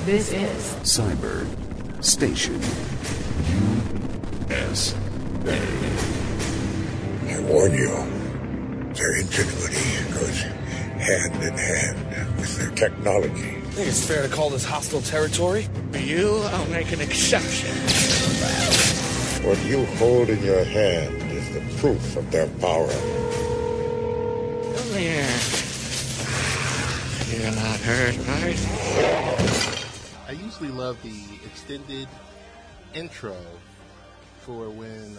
This is Cyber Station USA. I warn you, their ingenuity goes hand in hand with their technology. I think it's fair to call this hostile territory. For you, I'll make an exception. What you hold in your hand is the proof of their power. Come here. You're not hurt, right? I usually love the extended intro for when,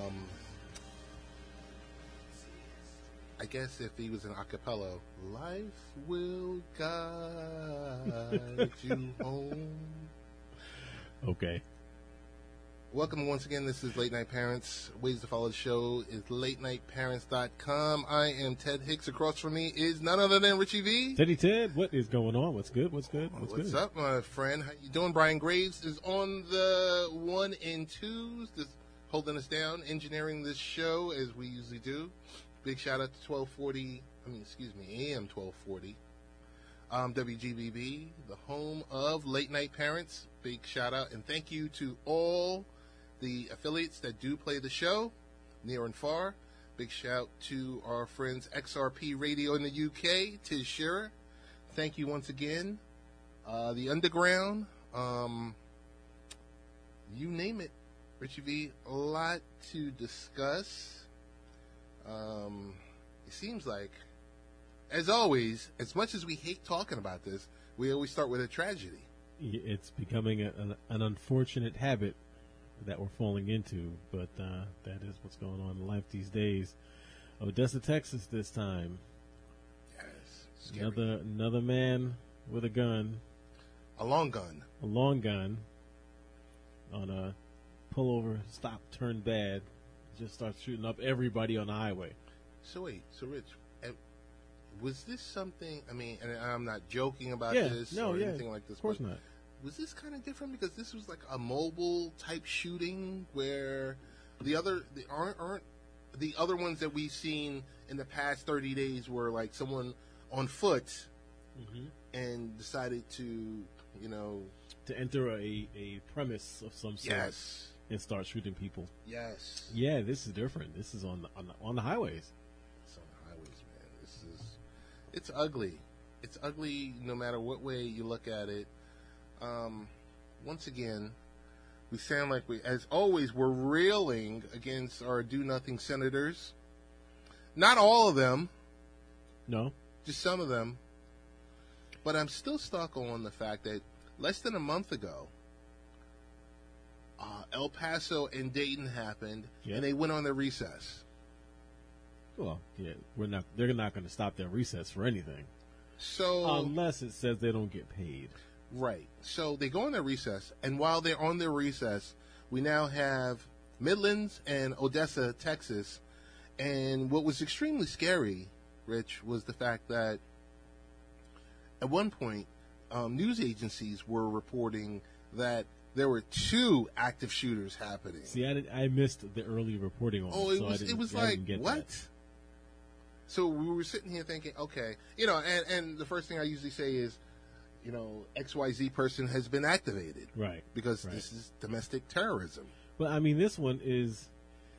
I guess if he was an acapella, life will guide you home. Okay. Welcome once again. This is Late Night Parents. Ways to follow the show is latenightparents.com. I am Ted Hicks. Across from me is none other than Richie V. Teddy Ted, what is going on? What's good? What's Up, my friend? How you doing? Brian Graves is on the 1 and 2s, just holding us down, engineering this show as we usually do. Big shout out to AM 1240. WGBB, the home of Late Night Parents. Big shout out and thank you to all the affiliates that do play the show, near and far. Big shout to our friends XRP Radio in the UK, Tiz Shearer. Thank you once again. The Underground, you name it, Richie V. A lot to discuss. It seems like, as always, as much as we hate talking about this, we always start with a tragedy. It's becoming an unfortunate habit that we're falling into, but that is what's going on in life these days. Odessa, Texas this time. Yes. Scary. Another man with a gun. A long gun. On a pullover, stop, turn bad. Just starts shooting up everybody on the highway. So wait, Rich, was this something, and I'm not joking about this or anything like this. Of course not. Was this kind of different because this was like a mobile type shooting where aren't the other ones that we've seen in the past 30 days were like someone on foot and decided to enter a premise of some sort. Yes. And start shooting people. Yes. Yeah, this is different. This is on the highways. It's on the highways, man. It's ugly. It's ugly no matter what way you look at it. Once again, we sound like as always, we're railing against our do-nothing senators. Not all of them. No. Just some of them. But I'm still stuck on the fact that less than a month ago, El Paso and Dayton happened, and they went on their recess. Well, yeah, they're not going to stop their recess for anything. So unless it says they don't get paid. Right. So they go on their recess, and while they're on their recess, we now have Midlands and Odessa, Texas. And what was extremely scary, Rich, was the fact that at one point, news agencies were reporting that there were 2 active shooters happening. See, I missed the early reporting on it. It was like, what? That. So we were sitting here thinking, okay, and the first thing I usually say is, XYZ person has been activated. Right. Because this is domestic terrorism. But, this one is,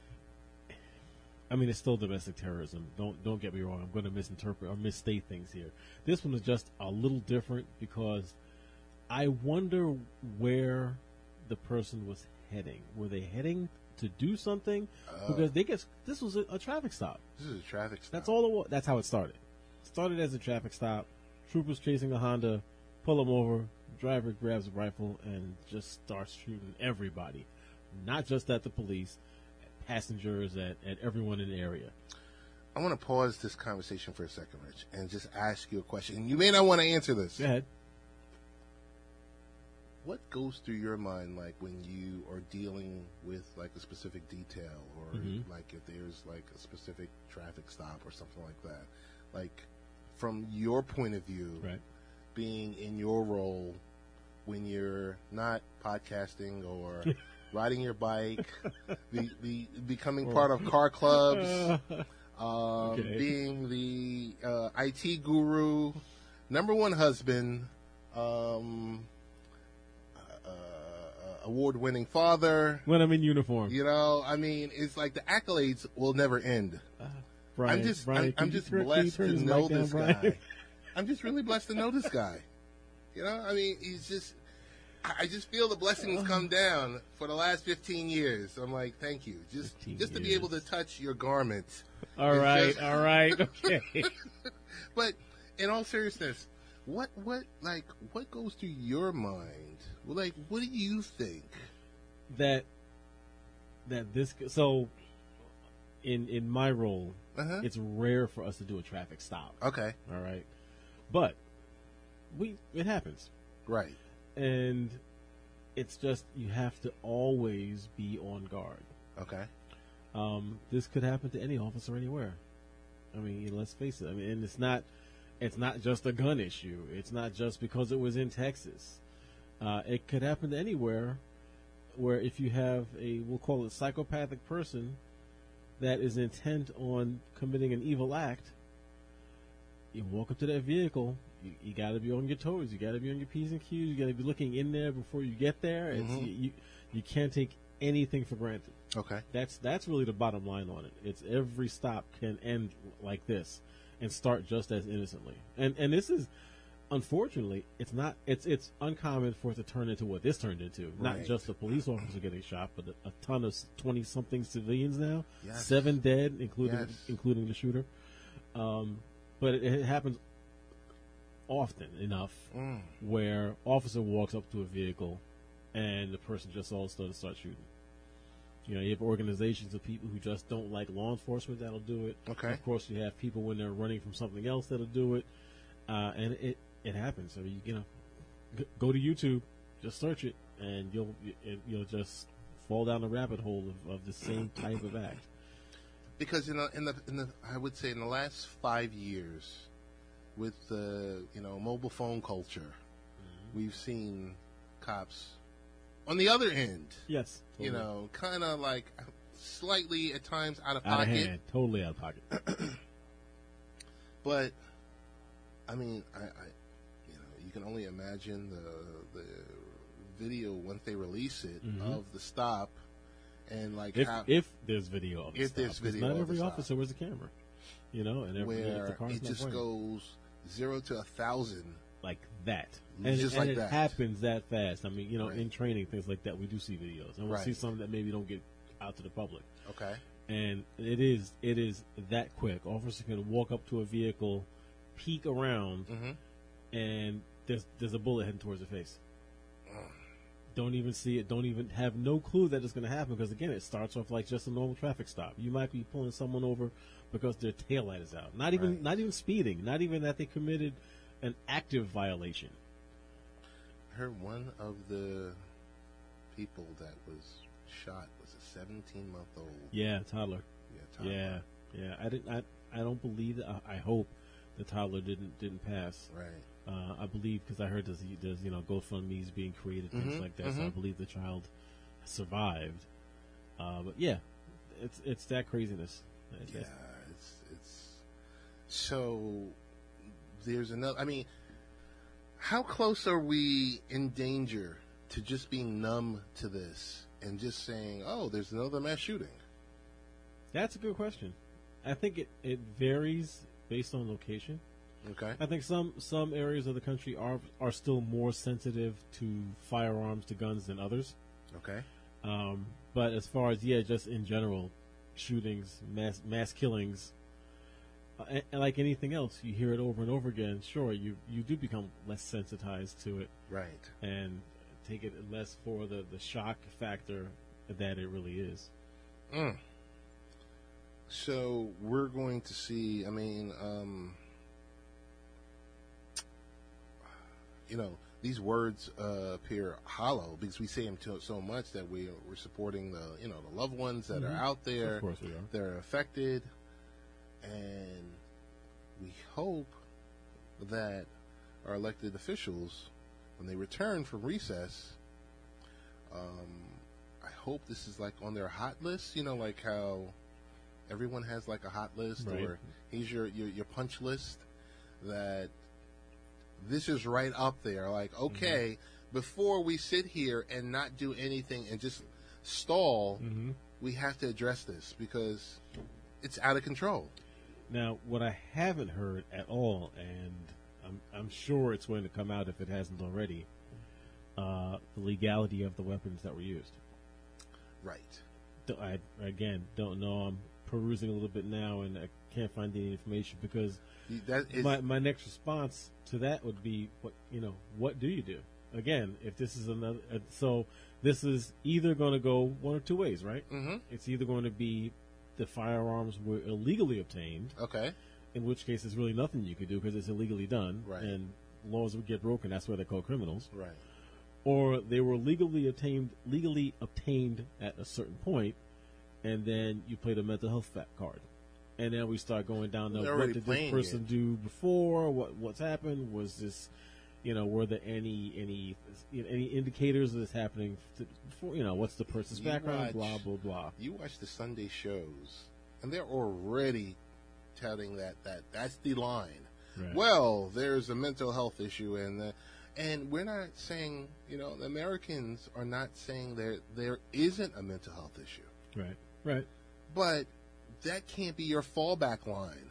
it's still domestic terrorism. Don't get me wrong. I'm going to misinterpret or misstate things here. This one is just a little different because I wonder where the person was heading. Were they heading to do something? Because this was a traffic stop. This is a traffic stop. That's all it was. That's how it started. It started as a traffic stop. Troopers chasing a Honda, pull them over. Driver grabs a rifle and just starts shooting everybody. Not just at the police, at passengers, at everyone in the area. I want to pause this conversation for a second, Rich, and just ask you a question. And you may not want to answer this. Go ahead. What goes through your mind, like, when you are dealing with, like, a specific detail or, like, if there's, like, a specific traffic stop or something like that? Like, from your point of view, right, being in your role when you're not podcasting or riding your bike, becoming part of car clubs, being the IT guru, number one husband, award-winning father. When I'm in uniform. You know, I mean, it's like the accolades will never end. Brian, I'm just blessed to know this guy. I'm just really blessed to know this guy. You know, I mean, I just feel the blessings come down for the last 15 years. I'm like, thank you. Just to be able to touch your garment. All right, okay. But in all seriousness, what goes through your mind? Like, what do you think? That this, so in my role, it's rare for us to do a traffic stop. Okay. All right. But it happens. Right. And it's just, you have to always be on guard. Okay. This could happen to any officer anywhere. I mean, let's face it. I mean, and it's not just a gun issue. It's not just because it was in Texas. It could happen to anywhere where if you have we'll call it psychopathic person that is intent on committing an evil act, you walk up to that vehicle, you got to be on your toes. You got to be on your P's and Q's. You got to be looking in there before you get there. You can't take anything for granted. Okay. That's really the bottom line on it. It's every stop can end like this and start just as innocently. And this is, unfortunately, it's uncommon for it to turn into what this turned into. Not just a police officer getting shot, but a ton of 20-something civilians now. Yes. 7 dead, including the shooter. But it happens often enough where officer walks up to a vehicle and the person just all of a sudden starts shooting. You know, you have organizations of people who just don't like law enforcement that'll do it. Okay. Of course, you have people when they're running from something else that'll do it. And it happens. So go to YouTube, just search it, and you'll just fall down the rabbit hole of the same type of act. Because in the I would say in the last 5 years, with the mobile phone culture, we've seen cops on the other end. Yes, totally. Kind of like slightly at times out of out pocket. of hand, totally out of pocket. But I mean, I you can only imagine the video once they release it of the stop, and like if there's video of the if stop. there's video, not of every the officer stop. wears a camera, and where the car's it not just running. goes 0 to 1,000 like that, and just and like it that. happens that fast. I mean, Right. in training, things like that, we do see videos, and we'll Right. see some that maybe don't get out to the public. Okay. And it is that quick. Officers can walk up to a vehicle, peek around, and there's a bullet heading towards their face. Don't even see it. Don't even have no clue that it's going to happen, because again, it starts off like just a normal traffic stop. You might be pulling someone over because their taillight is out. Not even speeding. Not even that they committed an active violation. I heard one of the people that was shot was a 17-month-old. Yeah, toddler. Yeah, toddler. I don't believe that. I hope the toddler didn't pass. Right. I believe, because I heard there's GoFundMe's being created, things like that. So I believe the child survived. But yeah, it's that craziness. Yeah, it's so. There's another. I mean, how close are we in danger to just being numb to this and just saying, "Oh, there's another mass shooting"? That's a good question. I think it varies based on location. Okay. I think some areas of the country are still more sensitive to firearms, to guns, than others. Okay. But as far as just in general, shootings, mass killings, and like anything else, you hear it over and over again. Sure, you do become less sensitized to it, Right. and take it less for the shock factor that it really is. So we're going to see. I mean, these words appear hollow because we say them so much that we're supporting the loved ones that are out there. Of course we are. That are affected, and we hope that our elected officials, when they return from recess, I hope this is like on their hot list. Like how everyone has like a hot list, Right. or here's your punch list. That this is right up there. Like, okay, before we sit here and not do anything and just stall, Mm-hmm. we have to address this because it's out of control. Now, what I haven't heard at all, and I'm sure it's going to come out if it hasn't already, the legality of the weapons that were used. Right. I again don't know. I'm perusing a little bit now, and I can't find any information because That is, my next response to that would be, what do you do? Again, if this is another, so this is either going to go one or two ways, right? mm-hmm. It's either going to be the firearms were illegally obtained, Okay. in which case there's really nothing you could do because it's illegally done, Right. and laws would get broken. That's why they're called criminals. Right. Or they were legally obtained at a certain point, and then you play the mental health card, and then we start going down to They're what already did this playing person it. do before? What's happened? Was this, were there any indicators of this happening before? What's the person's You background? watch- Blah blah blah. You watch the Sunday shows, and they're already touting that's the line. Right. Well, there's a mental health issue, and we're not saying, the Americans are not saying there isn't a mental health issue, Right. but that can't be your fallback line.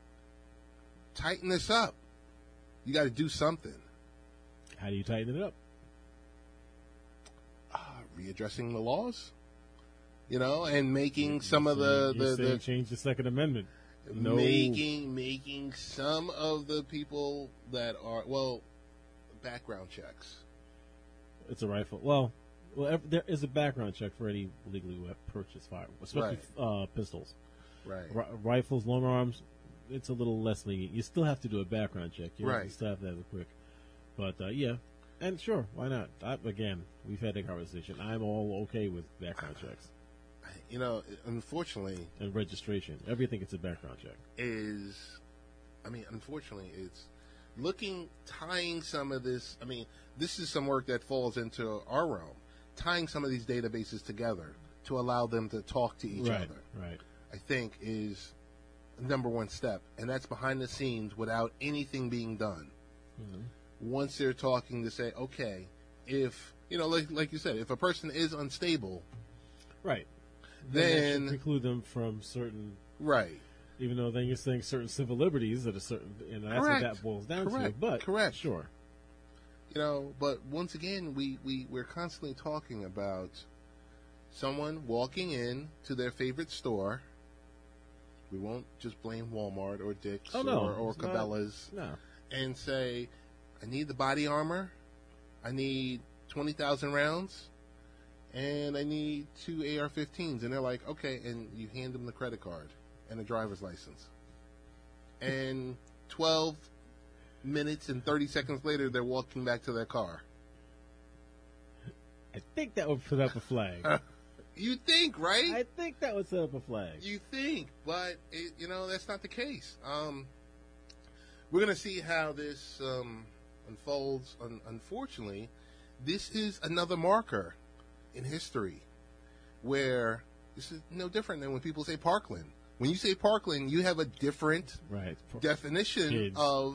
Tighten this up. You got to do something. How do you tighten it up? Readdressing the laws, and making some of You're saying the change the Second Amendment. No. making some of the people that are background checks. It's a rifle. Well, there is a background check for any legally purchased firearm, especially pistols. Right. Rifles, long arms, it's a little less lenient. You still have to do a background check. You Right. still have to have it quick. But, yeah. And sure, why not? Again, we've had that conversation. I'm all okay with background checks Unfortunately, and registration. Everything it's a background check. unfortunately, it's tying some of this. This is some work that falls into our realm, tying some of these databases together to allow them to talk to each other. Right. I think is number one step, and that's behind the scenes without anything being done. Mhm. Once they're talking to say, okay, if like you said, if a person is unstable, Right. then that should preclude them from certain, right, even though then you're saying certain civil liberties at a certain, and that's Correct. what that boils down to. Correct. But Correct. sure. But once again, we're constantly talking about someone walking in to their favorite store. We won't just blame Walmart or Dick's Oh, no. or It's not- Cabela's No. and say, I need the body armor, I need 20,000 rounds, and I need 2 AR-15s. And they're like, okay, and you hand them the credit card and a driver's license. And 12 minutes and 30 seconds later, they're walking back to their car. I think that would put up a flag. You think, right? I think that would set up a flag. You think, but that's not the case. We're going to see how this unfolds. Unfortunately, this is another marker in history where this is no different than when people say Parkland. When you say Parkland, you have a different Right. definition Kids. of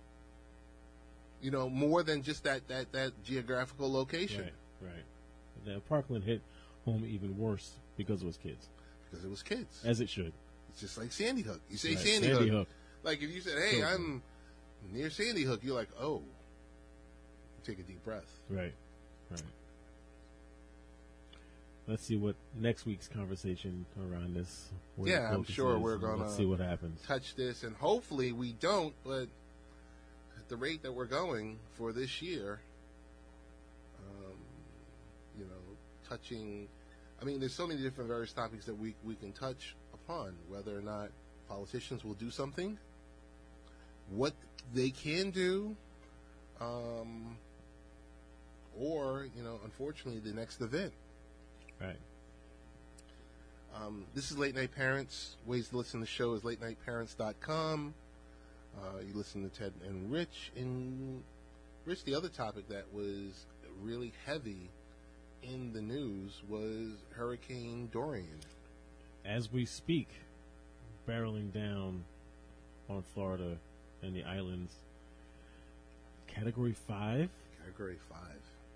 more than just that geographical location. Right. The Parkland hit home even worse because it was kids, Because it was kids. as it should. It's just like Sandy Hook. You say Right, Sandy Sandy Hook. Hook. Like if you said, "Hey, So- I'm near Sandy Hook," you're like, "Oh." Take a deep breath. Right. Let's see what next week's conversation around this. where Yeah, the I'm focus sure is, we're and gonna let's see what happens. Touch this, and hopefully we don't. But at the rate that we're going for this year, touching. There's so many different various topics that we can touch upon. Whether or not politicians will do something, what they can do, or unfortunately, the next event. Right. This is Late Night Parents. Ways to listen to the show is latenightparents.com. You listen to Ted and Rich. And Rich, the other topic that was really heavy in the news was Hurricane Dorian. As we speak, barreling down on Florida and the islands. Category 5. Category 5.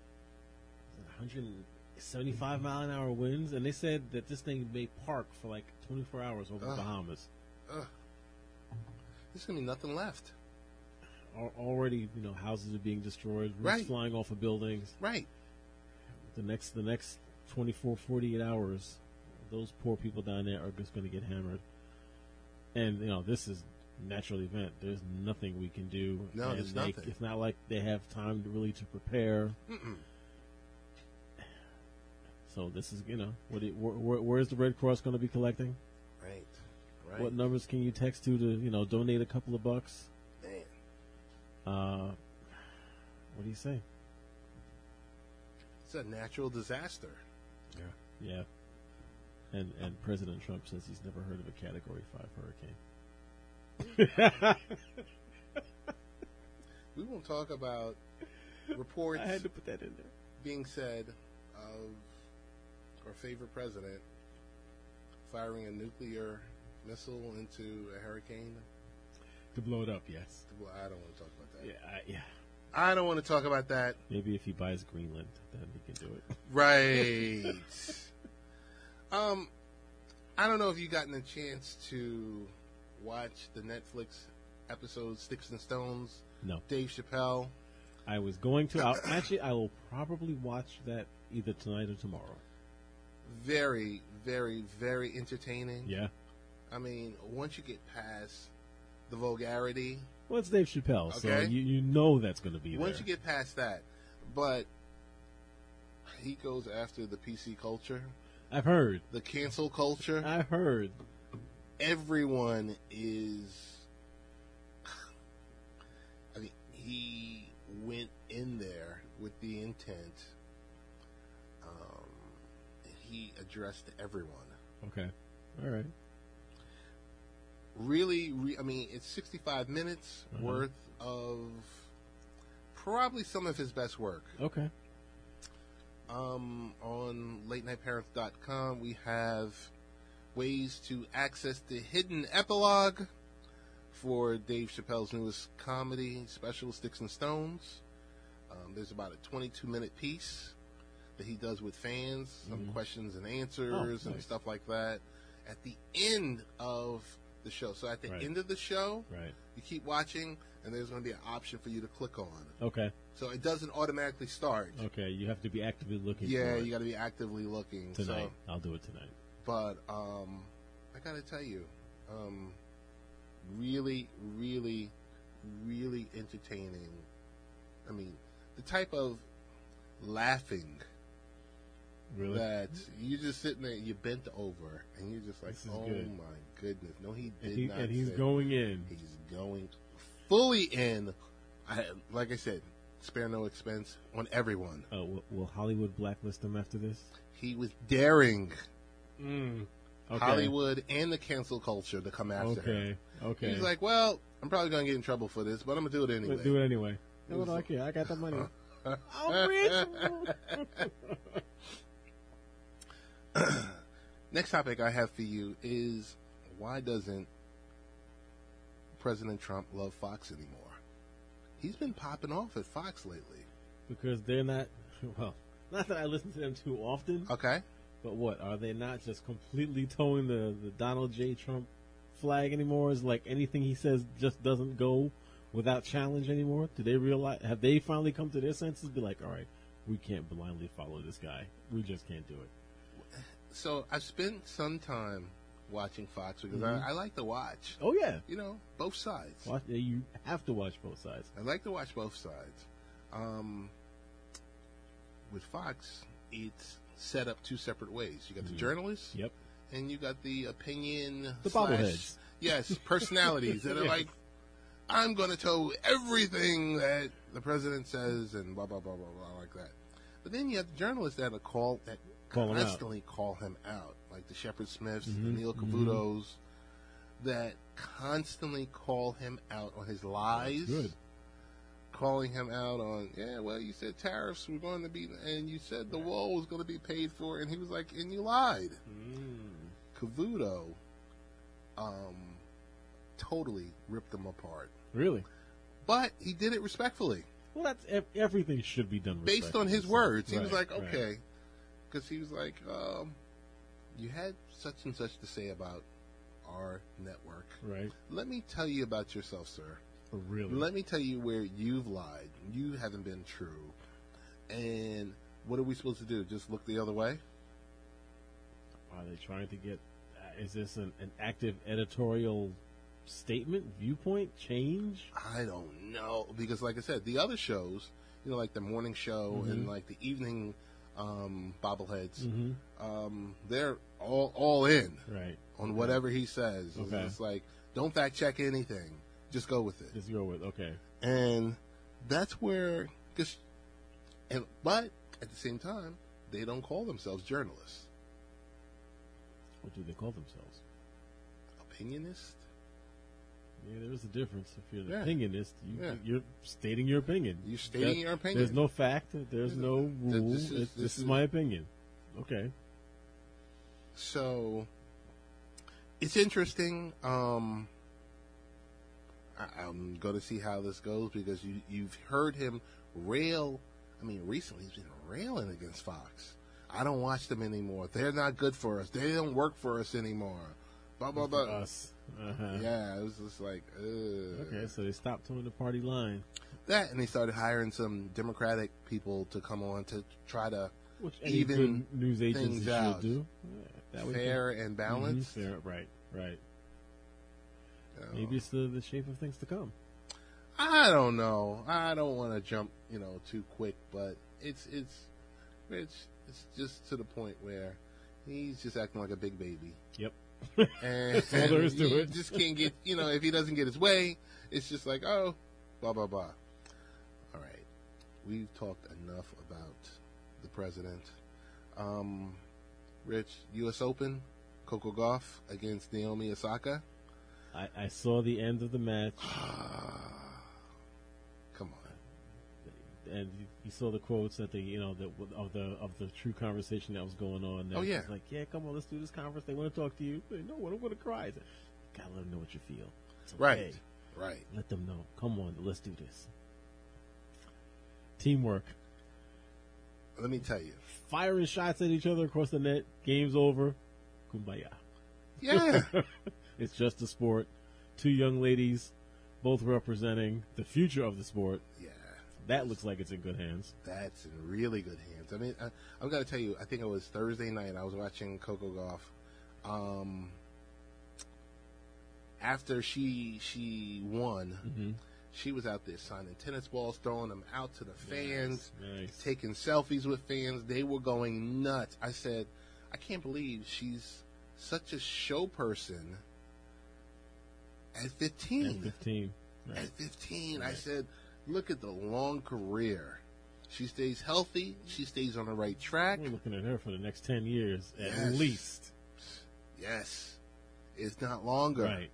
175-mile-an-hour winds, and they said that this thing may park for like 24 hours over the Bahamas. There's gonna be nothing left. Already, houses are being destroyed, roofs Right. flying off of buildings. Right. The next 24, 48 hours, those poor people down there are just going to get hammered. And this is a natural event. There's nothing we can do. No, and there's nothing. It's not like they have time to really prepare. Mm-mm. So this is, where's the Red Cross going to be collecting? Right. Right. What numbers can you text to donate a couple of bucks? Man. What do you say? It's a natural disaster. Yeah. And President Trump says he's never heard of a Category 5 hurricane. We won't talk about reports I had to put that in there. being said of our favorite president firing a nuclear missile into a hurricane. To blow it up, yes. Well, I don't want to talk about that. Yeah. I don't want to talk about that. Maybe if he buys Greenland, then he can do it. Right. I don't know if you've gotten a chance to watch the Netflix episode Sticks and Stones. No. Dave Chappelle. I was going to. I will probably watch that either tonight or tomorrow. Very, very, very entertaining. Yeah. I mean, once you get past the vulgarity, Well, it's Dave Chappelle, so Okay. you know that's going to be once there. you get past that, but he goes after the PC culture, I've heard. the cancel culture. I've heard. Everyone is. I mean, he went in there with the intent. He addressed everyone. Okay. All right. Really, I mean, it's 65 minutes worth of probably some of his best work. Okay. On latenightparents.com, we have ways to access the hidden epilogue for Dave Chappelle's newest comedy special, Sticks and Stones. There's about a 22-minute piece that he does with fans, some questions and answers and nice. stuff like that. At the end of the show. So at the Right. end of the show, Right. you keep watching, and there's going to be an option for you to click on. Okay. So it doesn't automatically start. Okay. You have to be actively looking Yeah, for it you got to be actively looking. tonight. So, I'll do it tonight. but I got to tell you, really, really, really entertaining. I mean, the type of laughing Really? that you just sitting there, you bent over, and you're just like, This is oh good. my goodness. No, he did And, not. and he's say- going in. He's going fully in. Like I said, spare no expense on everyone. Will Hollywood blacklist him after this? He was daring Okay. Hollywood and the cancel culture to come after him. Okay. He's like, well, I'm probably going to get in trouble for this, but I'm going to do it anyway. Do it anyway. What do I care? I got the money. I'm rich. Next topic I have for you is, why doesn't President Trump love Fox anymore? He's been popping off at Fox lately. Because they're not, well, not that I listen to them too often, Okay? but what, are they not just completely towing the Donald J. Trump flag anymore? Is like anything he says just doesn't go without challenge anymore? Do they realize, have they finally come to their senses? Be like, all right, we can't blindly follow this guy. We just can't do it. So I've spent some time watching Fox because I like to watch, Oh, yeah. both sides. You have to watch both sides. I like to watch both sides. With Fox, it's set up two separate ways. You got the journalists, Yep. and you got the opinion. The slash- bobbleheads. Yes, personalities that are Yes. like, I'm going to toe everything that the president says and blah, blah, blah, blah, blah, like that. But then you have the journalists that Call him out. constantly call him out, like the Shepard Smiths, the Neil Cavutos, that constantly call him out on his lies. Good. Calling him out on, you said tariffs were going to be, and you said the wall was going to be paid for, and he was like, and you lied. Cavuto totally ripped them apart. Really? But he did it respectfully. Well, that's everything should be done based on his respectfully. words. He Right, was like, right. okay, because he was like, you had such and such to say about our network. Right. Let me tell you about yourself, sir. Really. Let me tell you where you've lied. You haven't been true. And what are we supposed to do? Just look the other way? Are they trying to get? Is this an active editorial statement, viewpoint change? I don't know. Because, like I said, the other shows, you know, like the morning show and like the evening bobbleheads, they're all in Right. on whatever he says. Okay. It's like, don't fact check anything. Just go with it. Just go with okay. And that's where, but at the same time, they don't call themselves journalists. What do they call themselves? Opinionist? Yeah, there is a difference. If you're an Yeah. opinionist, Yeah. you're stating your opinion. You're stating your opinion. There's no fact. There's no rule. This is- This is my opinion. Okay. So it's interesting. I'm going to see how this goes because you've heard him rail. I mean, recently he's been railing against Fox. I don't watch them anymore. They're not good for us. They don't work for us anymore. Blah blah blah. Us. Uh-huh. Yeah, it was just like, Okay, so they stopped towing the party line, that, and they started hiring some Democratic people to come on to try to which any even good news agency things should out. do. Yeah, that way fair and balanced. Fair, right. You know. Maybe it's the shape of things to come. I don't know. I don't want to jump, too quick, but it's just to the point where he's just acting like a big baby. Yep. And, That's all there is to you it. just can't get, if he doesn't get his way, it's just like, oh, blah, blah, blah. All right. We've talked enough about the president. Rich, U.S. Open, Coco Gauff against Naomi Osaka. I saw the end of the match, Come on. and you saw the quotes at the of the true conversation that was going on. Oh, yeah. It's like, yeah, come on, let's do this conference. They want to talk to you. They know what I'm going to cry. I said, gotta let them know what you feel. It's okay. Right. Let them know. Come on, let's do this. Teamwork. Let me tell you. Firing shots at each other across the net. Game's over. Kumbaya. Yeah. It's just a sport. Two young ladies, both representing the future of the sport. Yeah. That looks like it's in good hands. That's in really good hands. I mean, I'm going to tell you, I think it was Thursday night, I was watching Coco Gauff. After she won, she was out there signing tennis balls, throwing them out to the fans, Nice. taking selfies with fans. They were going nuts. I said, I can't believe she's such a show person at 15. At 15. Right. At 15, I Right. said, look at the long career. She stays healthy. She stays on the right track. We're looking at her for the next 10 years, at Yes. least. Yes. It's not longer. Right.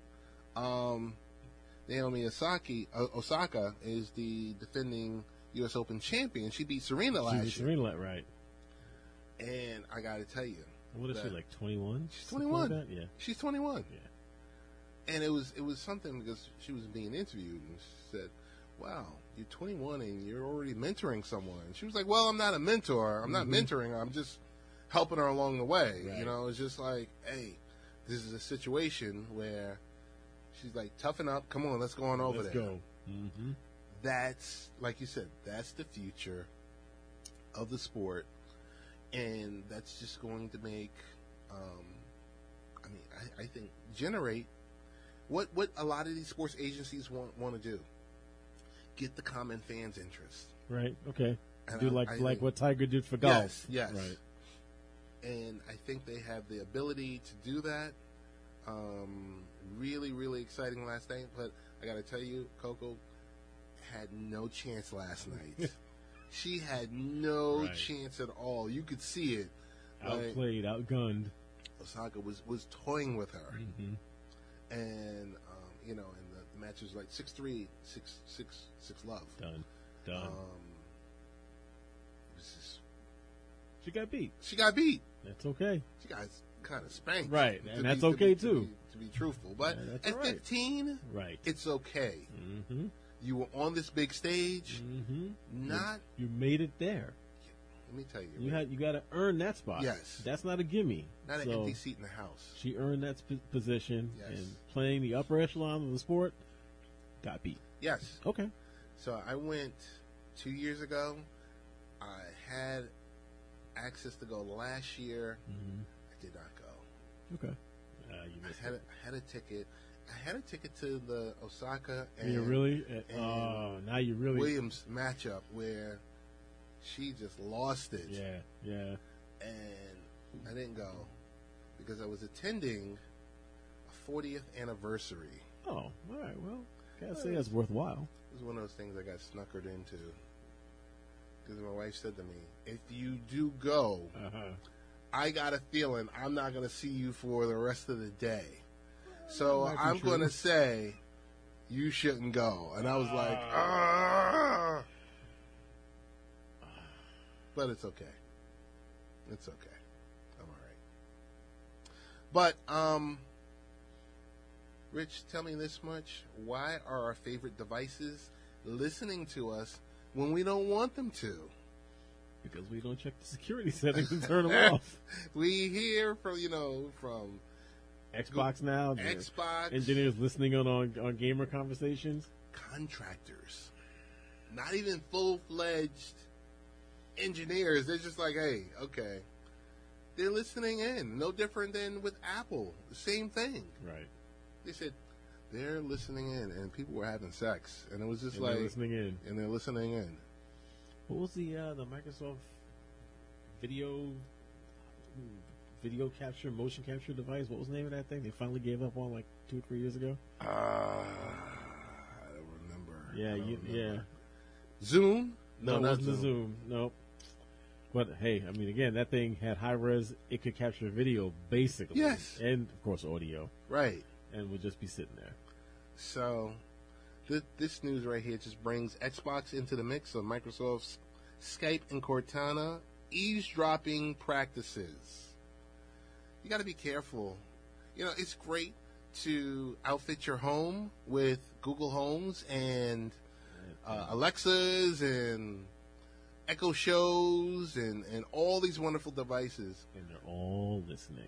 Naomi Osaka is the defending U.S. Open champion. She beat Serena She's last year. Serena, right. And I got to tell you, What is she, that- like 21? she's Something 21. like that? Yeah. She's 21. Yeah. And it was something because she was being interviewed and she said, wow, you're 21 and you're already mentoring someone. She was like, well, I'm not a mentor. I'm not mentoring her. I'm just helping her along the way. Right. It's just like, hey, this is a situation where she's like, toughen up. Come on, let's go on over Let's there. go. Mm-hmm. That's, like you said, that's the future of the sport. And that's just going to make, I think, generate what a lot of these sports agencies want to do. Get the common fans' interest. Right. Okay. And Do I like think- what Tiger did for golf. Yes. Right. And I think they have the ability to do that. Really, really exciting last night. But I got to tell you, Coco had no chance last night. She had no Right. chance at all. You could see it. Like, Outplayed, outgunned. Osaka was toying with her. Mm-hmm. And, and the match was like 6-3, 6 love. Done. It was just, She got beat. she got beat. That's okay. She got kind of spanked. Right, to and be- that's to be- okay, to too. be- To be truthful, but Yeah, that's at all right. 15, Right. it's okay. Mm-hmm. You were on this big stage. Not. You made it there. Let me tell you. You got to earn that spot. Yes. That's not a gimme. Not an empty seat in the house. She earned that position, Yes. and playing the upper echelon of the sport, got beat. Yes. Okay. So I went 2 years ago. I had access to go last year. I did not go. Okay. You missed I had a ticket. I had a ticket to the Osaka and, you really? and Now you really. Williams matchup where she just lost it. Yeah. And I didn't go because I was attending a 40th anniversary. Oh, all right. Well, gotta say that's worthwhile. It was one of those things I got snuckered into. Because my wife said to me, if you do go, I got a feeling I'm not going to see you for the rest of the day. So I'm going to say you shouldn't go. And I was like, ah. But it's okay. It's okay. I'm all right. But, Rich, tell me this much. Why are our favorite devices listening to us when we don't want them to? Because we don't check the security settings and turn them off. We hear from Xbox now. Xbox. Engineers listening on gamer conversations. Contractors. Not even full-fledged engineers. They're just like, hey, okay. They're listening in. No different than with Apple. The same thing. Right. They said they're listening in, and people were having sex, and it was just And like they're listening in. And they're listening in. What was the Microsoft video capture, motion capture device? What was the name of that thing? They finally gave up on like 2 or 3 years ago. I don't remember. Yeah. Zoom? No, it not wasn't the Zoom. Nope. But hey, I mean, again, that thing had high res. It could capture video, basically. Yes. And of course, audio. Right. And would just be sitting there. So, this news right here just brings Xbox into the mix of Microsoft's Skype and Cortana eavesdropping practices. You got to be careful. You know, it's great to outfit your home with Google Homes and Alexas and Echo Shows and all these wonderful devices. And they're all listening.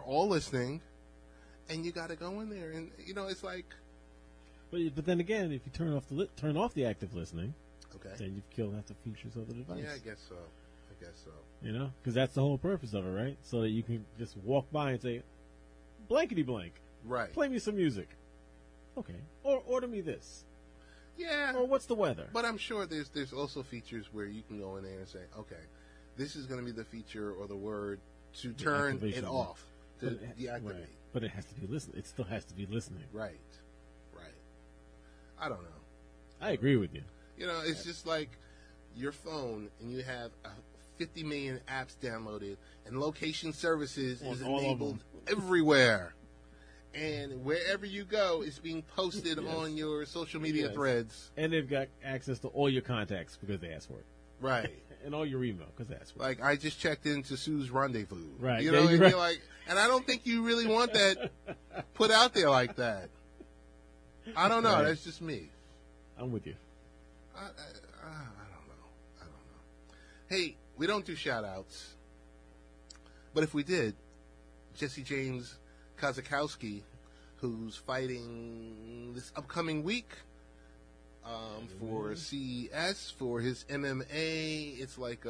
And you got to go in there, and it's like. But then again, if you turn off the active listening, okay, then you've killed half the features of the device. Yeah, I guess so. Because that's the whole purpose of it, right? So that you can just walk by and say, blankety blank, right? Play me some music, okay, or order me this, yeah, or what's the weather? But I'm sure there's also features where you can go in there and say, okay, this is going to be the feature or the word to turn it off, to deactivate. Right. But it has to be listening. It still has to be listening. Right. I don't know. I agree with you. It's just like your phone, and you have 50 million apps downloaded, and location services is enabled everywhere. And wherever you go, it's being posted on your social media threads. And they've got access to all your contacts because they asked for it. Right. And all your email because they asked for it. Like, I just checked into Sue's Rendezvous. Right. You're like, and I don't think you really want that put out there like that. I don't know. Right. That's just me. I'm with you. I don't know. Hey, we don't do shout-outs. But if we did, Jesse James Kazakowski, who's fighting this upcoming week for CES, for his MMA. It's like,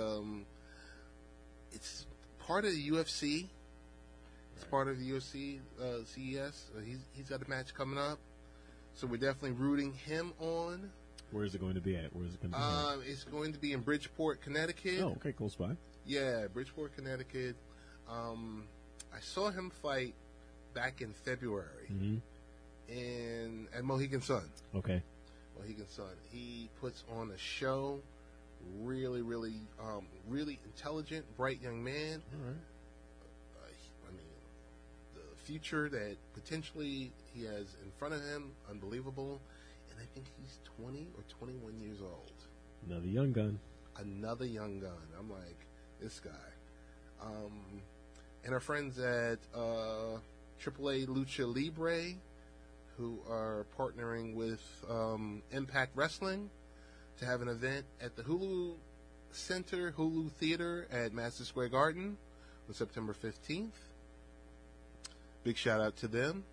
it's part of the UFC. It's part of the UFC CES. He's got a match coming up. So we're definitely rooting him on. Where is it going to be at? Where is it going to be? It's going to be in Bridgeport, Connecticut. Oh, okay, close by. Yeah, Bridgeport, Connecticut. I saw him fight back in February at Mohegan Sun. Okay. Mohegan Sun. He puts on a show. Really, really, really intelligent, bright young man. All right. The future that potentially he has in front of him, unbelievable. And I think he's 20 or 21 years old. Another young gun. I'm like, this guy. And our friends at AAA Lucha Libre, who are partnering with Impact Wrestling to have an event at the Hulu Theater at Madison Square Garden on September 15th. Big shout out to them.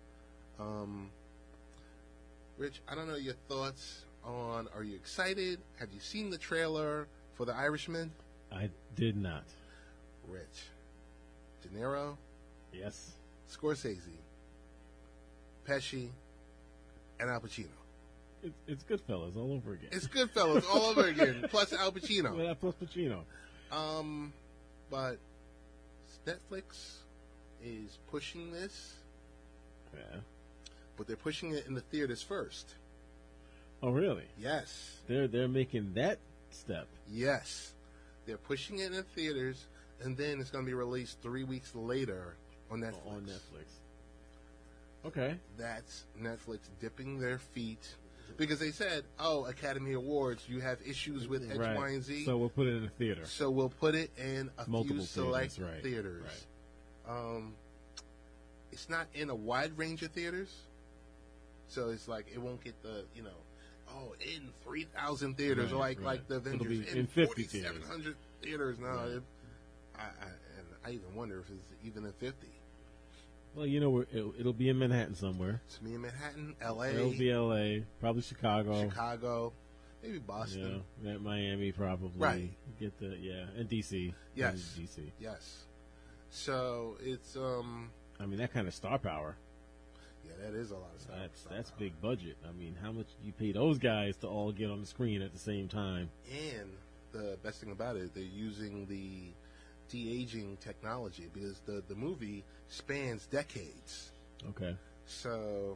Rich, I don't know your thoughts on, are you excited? Have you seen the trailer for The Irishman? I did not. Rich. De Niro, Yes. Scorsese, Pesci, and Al Pacino. It's Goodfellas all over again. It's Goodfellas all over again, plus Al Pacino. Yeah, plus Pacino. But Netflix is pushing this, Yeah. but they're pushing it in the theaters first. Oh, really? Yes. They're making that step. Yes. They're pushing it in the theaters, and then it's going to be released 3 weeks later on Netflix. On Netflix. Okay. That's Netflix dipping their feet. Because they said, oh, Academy Awards, you have issues with X, Right. Y, and Z. So we'll put it in a theater. So we'll put it in a Multiple few select theaters, right, theaters. It's not in a wide range of theaters. So it's like it won't get the, in 3,000 theaters, Right, like right. the It'll Avengers, be in 50 4,700 theaters. No, Right. I even wonder if it's even in 50. Well, it'll be in Manhattan somewhere. It's me in Manhattan, L.A., It'll be L.A., probably Chicago, maybe Boston. Yeah, Miami probably. Right. And D.C. Yes. And D.C. Yes. So it's I mean, that kind of star power. yeah, that is a lot of stuff. That's big budget. I mean, how much do you pay those guys to all get on the screen at the same time? And the best thing about it, they're using the de-aging technology because the movie spans decades. Okay. So,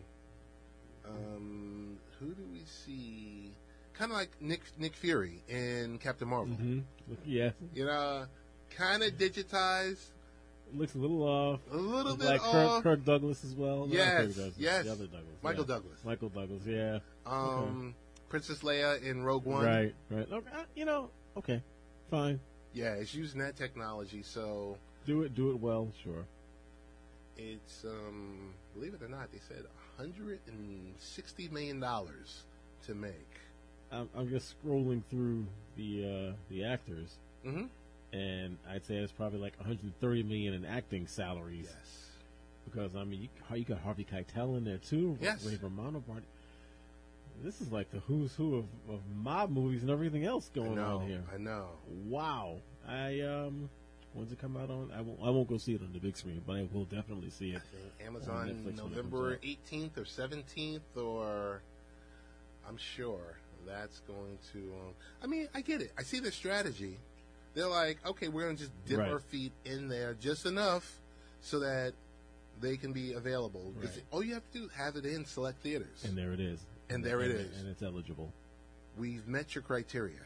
who do we see? Kind of like Nick Fury in Captain Marvel. Mm-hmm. Yeah. Kind of digitized. Looks a little off. A little bit like off. Kirk Douglas as well. Yes, Kirk Douglas, yes. The other Douglas. Michael yeah. Douglas. Michael Douglas, yeah. Princess Leia in Rogue One. Right. Okay, okay, fine. Yeah, it's using that technology, so Do it well, sure. it's believe it or not, they said $160 million to make. I'm just scrolling through the actors, Mm-hmm. and I'd say it's probably like 130 million in acting salaries. Yes. Because I mean, you got Harvey Keitel in there too. Yes. Ray Romano. This is like the who's who of mob movies and everything else going on here. I know. Wow. When's it come out on? I won't go see it on the big screen, but I will definitely see I it. think on Amazon Netflix when it November comes 18th or 17th, or I'm sure that's going to. I mean, I get it. I see their strategy. They're like, okay, we're going to just dip Right. our feet in there just enough so that they can be available. Because Right. all you have to do is have it in select theaters. And there it is. And there it is. And it's eligible. We've met your criteria.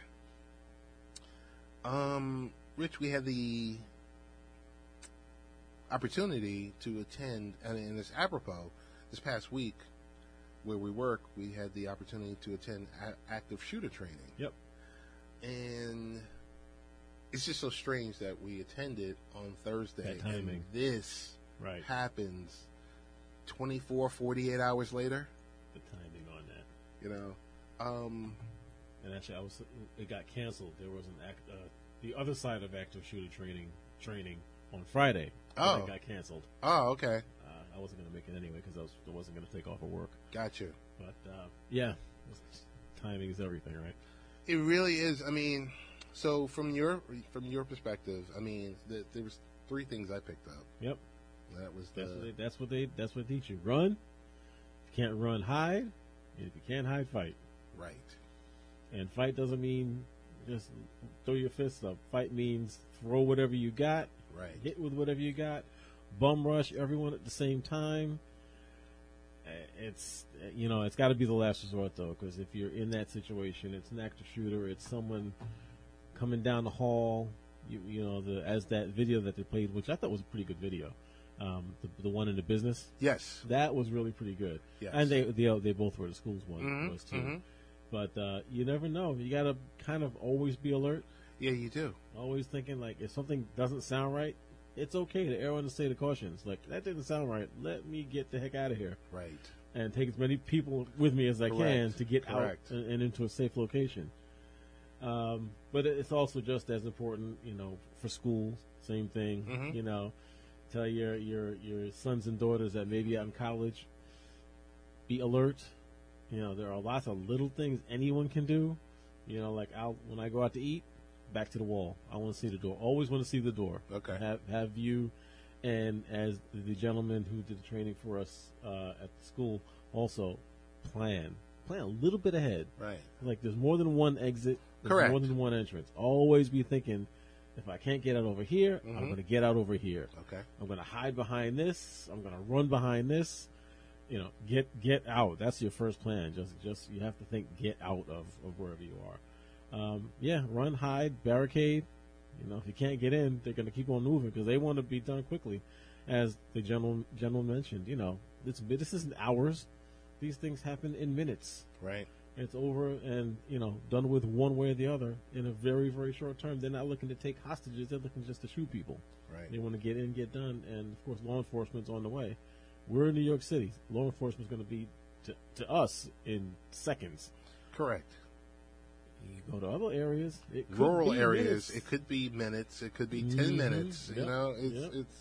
Rich, we had the opportunity to attend, and it's apropos, this past week where we work, we had the opportunity to attend active shooter training. Yep. And it's just so strange that we attended on Thursday. That timing. And this Right. happens 24, 48 hours later. The timing on that. And actually, it got canceled. There was the other side of active shooter training on Friday. Oh. It got canceled. Oh, okay. I wasn't going to make it anyway because I wasn't going to take off of work. Got you. But yeah, timing is everything, right? It really is. I mean, so from your perspective, I mean, there was 3 things I picked up. Yep. That was That's what they teach you. Run. If you can't run, hide. And if you can't hide, fight. right. And fight doesn't mean just throw your fists up. Fight means throw whatever you got, Right. hit with whatever you got, bum rush everyone at the same time. It's it's got to be the last resort though, because if you're in that situation, it's an active shooter. It's someone coming down the hall. As that video that they played, which I thought was a pretty good video. The one in the business. Yes. That was really pretty good. Yes. And they both were the schools one Mhm, was too. mhm. But you never know. You got to kind of always be alert. Yeah, you do. Always thinking like if something doesn't sound right, it's okay to err on the side of caution. It's like that didn't sound right. Let me get the heck out of here. Right. and take as many people with me as I can Correct. to get Correct. out and into a safe location. But it's also just as important, for schools. Same thing, Mhm. Tell your sons and daughters that maybe out in college, be alert. There are lots of little things anyone can do. Like when I go out to eat, back to the wall. I want to see the door. Always want to see the door. Okay. Have you, and as the gentleman who did the training for us at the school, also plan a little bit ahead. Right. Like there's more than one exit. There's Correct. more than one entrance. Always be thinking, if I can't get out over here, I'm going to get out over here. Okay. I'm going to hide behind this. I'm going to run behind this. Get out. That's your first plan. Just you have to think, get out of wherever you are. Run, hide, barricade. If you can't get in, they're going to keep on moving because they want to be done quickly. As the gentleman mentioned, this isn't hours. These things happen in minutes. Right. It's over and, done with one way or the other in a very, very short term. They're not looking to take hostages. They're looking just to shoot people. Right. They want to get in, get done. And, of course, law enforcement's on the way. We're in New York City. Law enforcement's going to be to us in seconds. Correct. You go to other areas. It could Rural be areas, minutes. it could be minutes. It could be 10 minutes. Yep. It's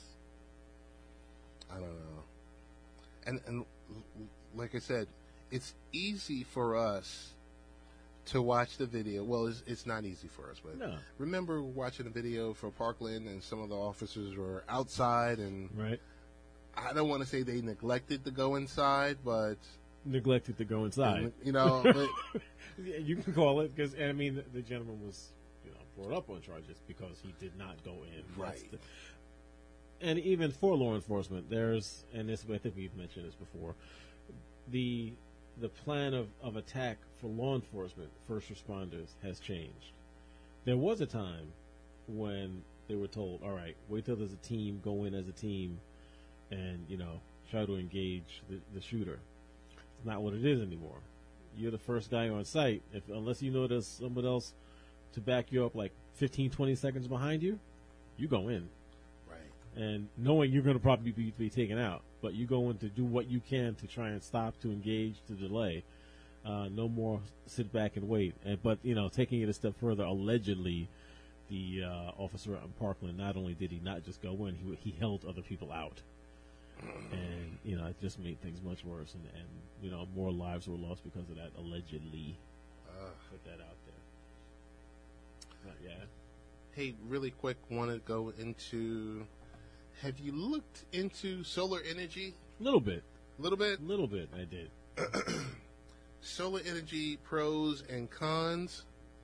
I don't know. And like I said, it's easy for us to watch the video. Well, it's not easy for us, but No. remember watching the video for Parkland and some of the officers were outside, and Right. I don't want to say they neglected to go inside, but Neglected to go inside. but Yeah, you can call it because the gentleman was brought up on charges because he did not go in. That's Right. and even for law enforcement, there's I think we've mentioned this before. The plan of attack for law enforcement, first responders, has changed. There was a time when they were told, "All right, wait till there's a team, go in as a team, and try to engage the shooter." It's not what it is anymore. You're the first guy on site. Unless you know there's someone else to back you up like 15, 20 seconds behind you, you go in. right. And knowing you're going to probably be taken out, but you go in to do what you can to try and stop, to engage, to delay. No more sit back and wait. But taking it a step further, allegedly, the officer in Parkland, not only did he not just go in, he held other people out. And it just made things much worse, and more lives were lost because of that. Allegedly, put that out there. But yeah, Hey, really quick, want to go into. Have you looked into solar energy a little bit, a little bit? I did. Solar energy pros and cons,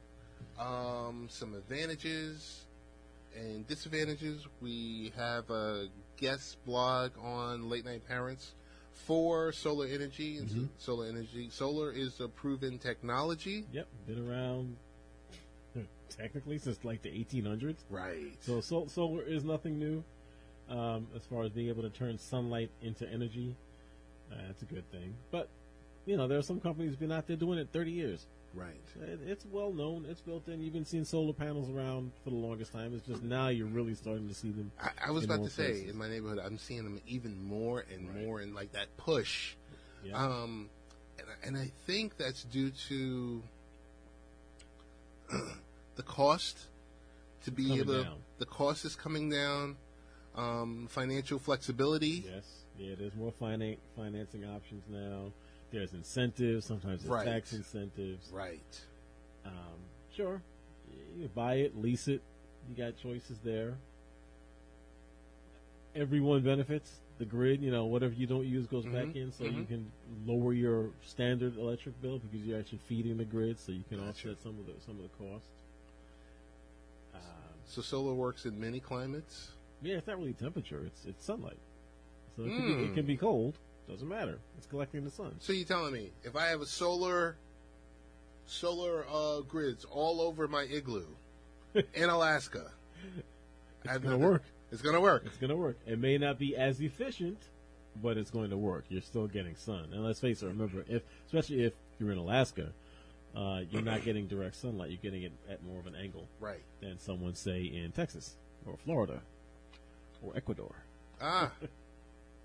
some advantages and disadvantages. We have a guest blog on Late Night Parents for solar energy. And solar is a proven technology. Yep, been around technically since like the 1800s. Right. So solar is nothing new as far as being able to turn sunlight into energy. That's a good thing. But there are some companies who've been out there doing it 30 years. Right. It's well known. It's built in. You've been seeing solar panels around for the longest time. It's just now you're really starting to see them. I was in about more to say, places. in my neighborhood, I'm seeing them even more and more, and like that push. Yeah. And I think that's due to the cost to be Coming able to, down. the cost is coming down, financial flexibility. Yes. Yeah, there's more financing options now. There's incentives. Sometimes there's Right. tax incentives. Right. Sure. You buy it, lease it. You got choices there. Everyone benefits. The grid, whatever you don't use goes back in, so you can lower your standard electric bill because you're actually feeding the grid, so you can Gotcha. offset some of the costs. So solar works in many climates. Yeah, it's not really temperature; it's sunlight. So it can be cold. Doesn't matter. It's collecting the sun. So you're telling me if I have a solar grids all over my igloo in Alaska, It's going to work. It's going to work. It's going to work. It may not be as efficient, but it's going to work. You're still getting sun. And let's face it, remember, especially if you're in Alaska, you're not getting direct sunlight. You're getting it at more of an angle Right. than someone, say, in Texas or Florida or Ecuador.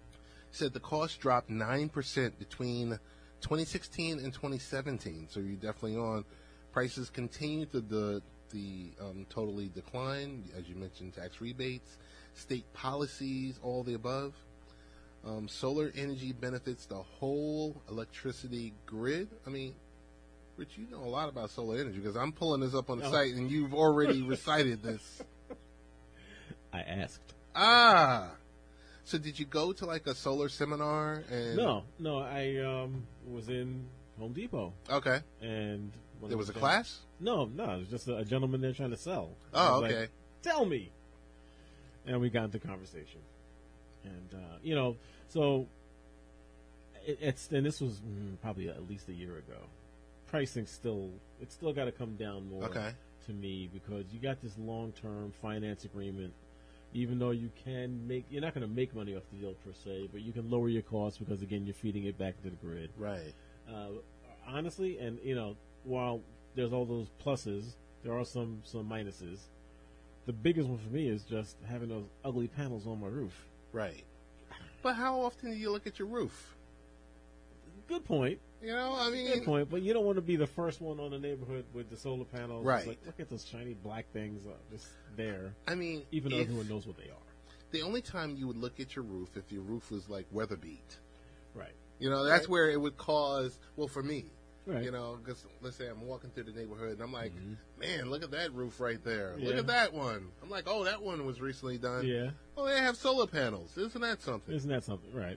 Said the cost dropped 9% between 2016 and 2017. So you're definitely on. Prices continue to totally decline, as you mentioned, tax rebates, state policies, all the above. Solar energy benefits the whole electricity grid. I mean, Rich, you know a lot about solar energy because I'm pulling this up on the site and you've already recited this. I asked. So did you go to like a solar seminar? And No, I was in Home Depot. Okay. And There was a class? No, it was just a gentleman there trying to sell. Oh, I was okay. like, tell me. And we got into conversation. And, so and this was probably at least a year ago. Pricing still got to come down more to me because you got this long-term finance agreement. Even though you're not going to make money off the deal per se, but you can lower your costs because again you're feeding it back into the grid. Right. Honestly, and while there's all those pluses, there are some minuses. The biggest one for me is just having those ugly panels on my roof. Right. But how often do you look at your roof? Good point. Good point. But you don't want to be the first one on the neighborhood with the solar panels. Right. It's like, look at those shiny black things just there. I mean, even though everyone knows what they are. The only time you would look at your roof if your roof was like weather beat. Right. That's where it would cause. Well, for me. Right. Because let's say I'm walking through the neighborhood and I'm like, man, look at that roof right there. Yeah. Look at that one. I'm like, oh, that one was recently done. Yeah. Oh, they have solar panels. Isn't that something? Right.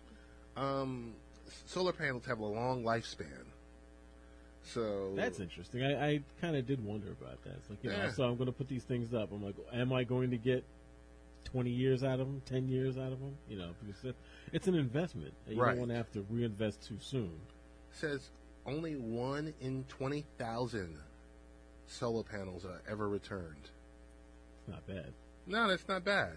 Solar panels have a long lifespan. So that's interesting. I kind of did wonder about that. It's like, so I'm going to put these things up. I'm like, am I going to get 20 years out of them, 10 years out of them? Because it's an investment. You don't want to have to reinvest too soon. Says only 1 in 20,000 solar panels are ever returned. It's not bad. No, that's not bad.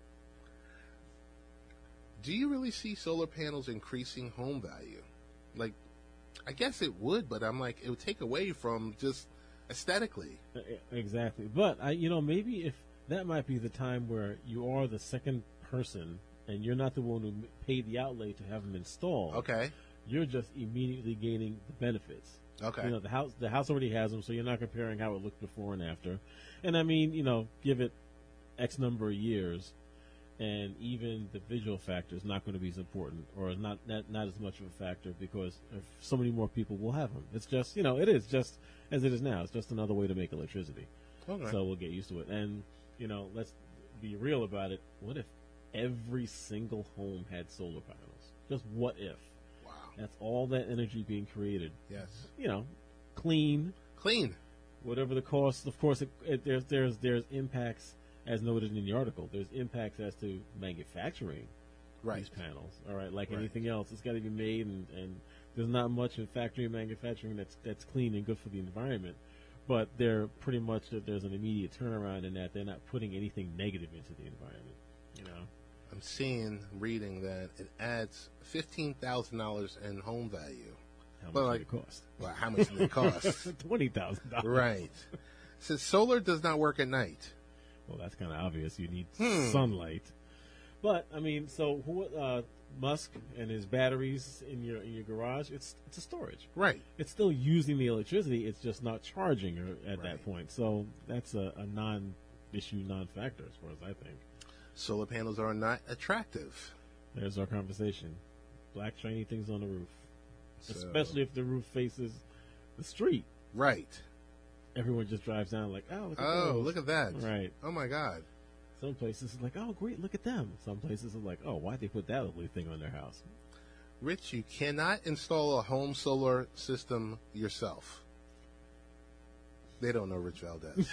Do you really see solar panels increasing home value? Like, I guess it would, but I'm like, it would take away from just aesthetically. Exactly. But, maybe if that might be the time where you are the second person and you're not the one who paid the outlay to have them installed. Okay. You're just immediately gaining the benefits. Okay. The house already has them, so you're not comparing how it looked before and after. And I mean, give it X number of years, and even the visual factor is not going to be as important, or is not as much of a factor because so many more people will have them. It's just, it is just as it is now. It's just another way to make electricity. Okay. So we'll get used to it. And let's be real about it. What if every single home had solar panels? Just what if? That's all that energy being created. Yes. Clean. Whatever the cost. Of course, there's impacts, as noted in the article. There's impacts as to manufacturing these panels. All right, like anything else, it's got to be made, and there's not much in factory manufacturing that's clean and good for the environment. But they're pretty much there's an immediate turnaround in that they're not putting anything negative into the environment. I'm reading that it adds $15,000 in home value. How much did it cost? Well, how much did it cost? $20,000. Right. It says solar does not work at night. Well, that's kind of obvious. You need sunlight. But I mean, so Musk and his batteries in your garage, it's a storage. Right. It's still using the electricity. It's just not charging her at that point. So that's a non-issue, non-factor as far as I think. Solar panels are not attractive. There's our conversation. Black shiny things on the roof. Especially if the roof faces the street. Right. Everyone just drives down like, look at that. Right. Oh, my God. Some places are like, oh, great, look at them. Some places are like, oh, why'd they put that ugly thing on their house? Rich, you cannot install a home solar system yourself. They don't know Rich Valdez.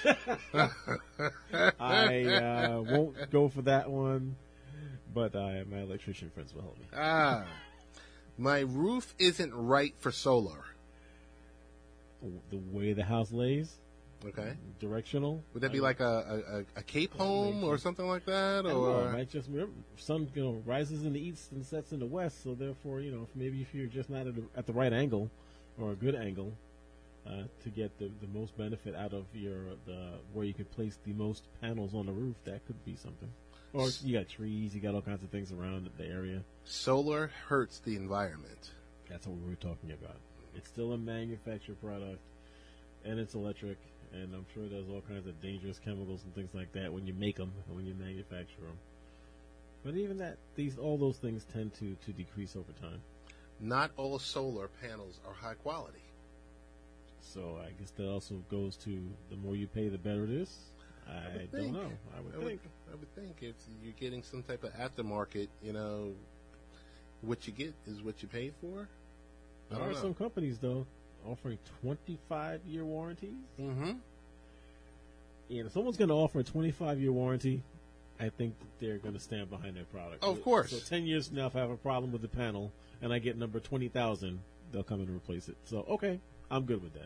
I won't go for that one, but my electrician friends will help me. My roof isn't right for solar. The way the house lays? Okay. Directional? Would that be like a Cape home or something like that? Or it might just sun rises in the east and sets in the west, so therefore, maybe if you're just not at the right angle or a good angle, to get the most benefit out of where you can place the most panels on the roof, that could be something. Or you got trees, you got all kinds of things around the area. Solar hurts the environment. That's what we were talking about. It's still a manufactured product, and it's electric, and I'm sure there's all kinds of dangerous chemicals and things like that when you make them and when you manufacture them. But even that, all those things tend to decrease over time. Not all solar panels are high quality. So I guess that also goes to the more you pay, the better it is. I don't know. I would think if you're getting some type of aftermarket, what you get is what you pay for. There are some companies, though, offering 25-year warranties. Mm-hmm. And if someone's going to offer a 25-year warranty, I think they're going to stand behind their product. Of course. So 10 years from now, if I have a problem with the panel and I get number 20,000, they'll come in and replace it. So, okay, I'm good with that.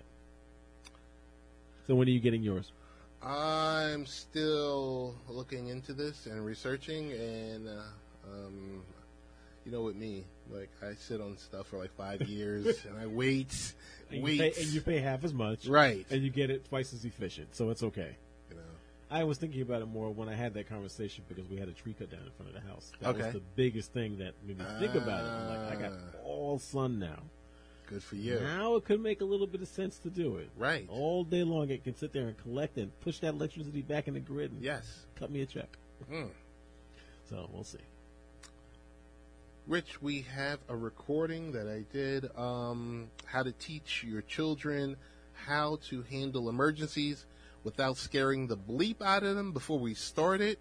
So when are you getting yours? I'm still looking into this and researching, and you know with me, like I sit on stuff for like 5 years, and I wait. And you pay half as much, right? And you get it twice as efficient, so it's okay. I was thinking about it more when I had that conversation because we had a tree cut down in front of the house. That was the biggest thing that made me think about it. I'm like, I got all sun now. Good for you. Now it could make a little bit of sense to do it. Right. All day long it can sit there and collect and push that electricity back in the grid and cut me a check. So we'll see. Rich, we have a recording that I did, how to teach your children how to handle emergencies without scaring the bleep out of them before we start it.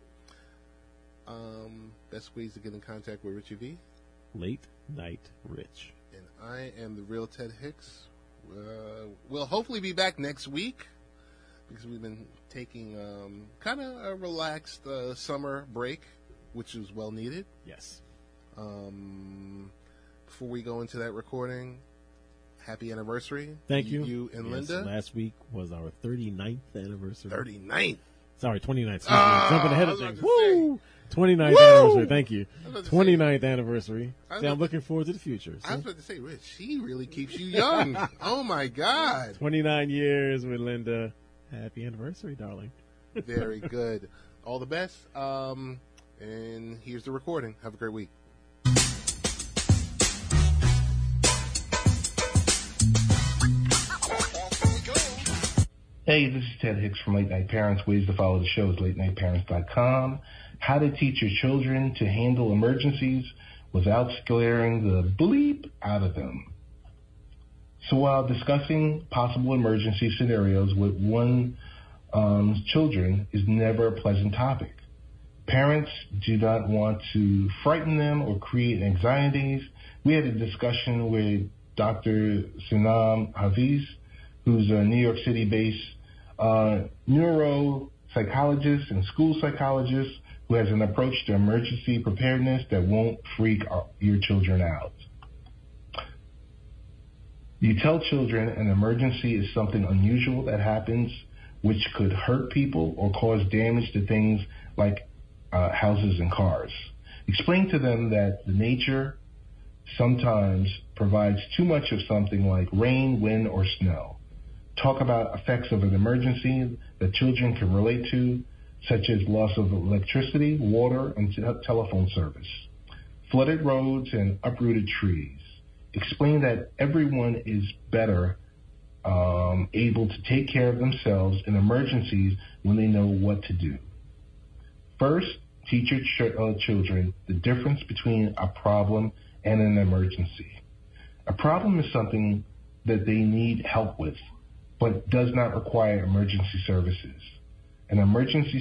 Best ways to get in contact with Richie V. Late Night Rich. And I am the real Ted Hicks. We'll hopefully be back next week because we've been taking kind of a relaxed summer break, which is well needed. Yes. Before we go into that recording, happy anniversary. Thank you. You and Linda. Last week was our 39th anniversary. 39th? Sorry, 29th. Jumping ahead of things. Woo! 29th anniversary. Thank you. 29th anniversary. I'm looking forward to the future. I was about to say, Rich, he really keeps you young. Oh, my God. 29 years with Linda. Happy anniversary, darling. Very good. All the best. And here's the recording. Have a great week. Hey, this is Ted Hicks from Late Night Parents. Ways to follow the show is latenightparents.com. How to teach your children to handle emergencies without scaring the bleep out of them. So while discussing possible emergency scenarios with one's children is never a pleasant topic. Parents do not want to frighten them or create anxieties. We had a discussion with Dr. Sanam Hafiz, who's a New York City-based neuropsychologist and school psychologist who has an approach to emergency preparedness that won't freak your children out. You tell children an emergency is something unusual that happens which could hurt people or cause damage to things like houses and cars. Explain to them that the nature sometimes provides too much of something like rain, wind, or snow. Talk about effects of an emergency that children can relate to, such as loss of electricity, water, and telephone service, flooded roads, and uprooted trees. Explain that everyone is better able to take care of themselves in emergencies when they know what to do. First, teach your children the difference between a problem and an emergency. A problem is something that they need help with, but does not require emergency services. An emergency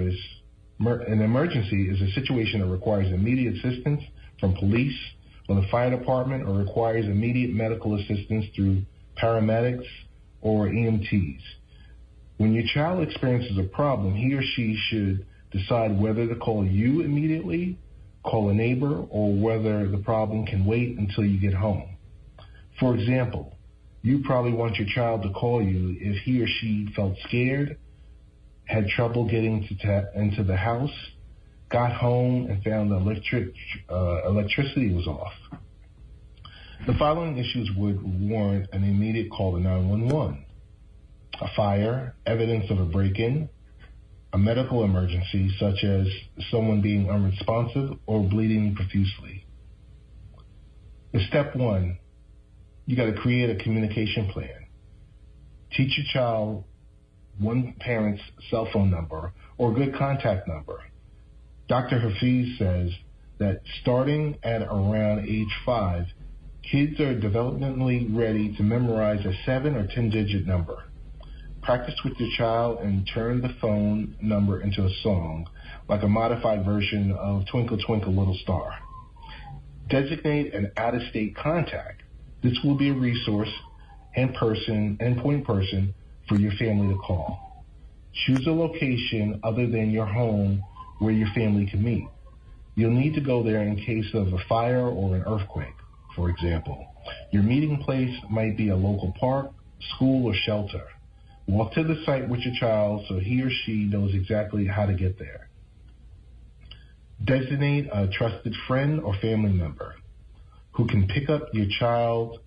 is a situation that requires immediate assistance from police or the fire department, or requires immediate medical assistance through paramedics or EMTs. When your child experiences a problem, he or she should decide whether to call you immediately, call a neighbor, or whether the problem can wait until you get home. For example, you probably want your child to call you if he or she felt scared, had trouble getting into the house, got home and found the electricity was off. The following issues would warrant an immediate call to 911. A fire, evidence of a break-in, a medical emergency such as someone being unresponsive or bleeding profusely. Step 1, you got to create a communication plan. Teach your child one parent's cell phone number or a good contact number. Dr. Hafiz says that starting at around age 5, kids are developmentally ready to memorize a 7 or 10-digit number. Practice with your child and turn the phone number into a song, like a modified version of Twinkle Twinkle Little Star. Designate an out-of-state contact. This will be a resource and point person for your family to call. Choose a location other than your home where your family can meet. You'll need to go there in case of a fire or an earthquake, for example. Your meeting place might be a local park, school, or shelter. Walk to the site with your child so he or she knows exactly how to get there. Designate a trusted friend or family member who can pick up your child